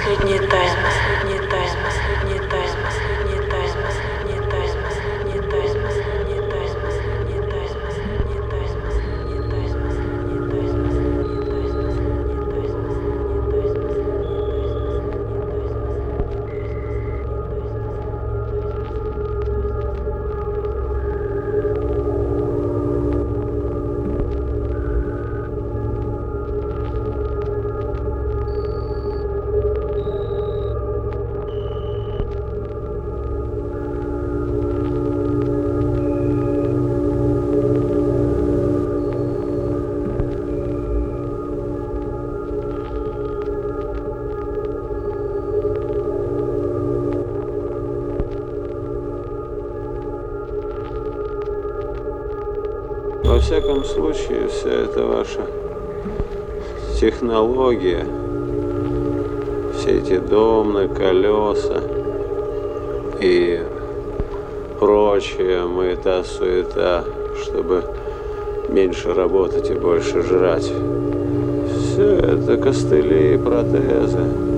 последний тайм, последний тайм, последний тайм, последний тайм, последний тайм, последний тайм, последний тайм, последний тайм, последний тайм, последний тайм, последний Во всяком случае, вся эта ваша технология, все эти домны, колеса и прочая маята-суета, чтобы меньше работать и больше жрать. Все это костыли и протезы.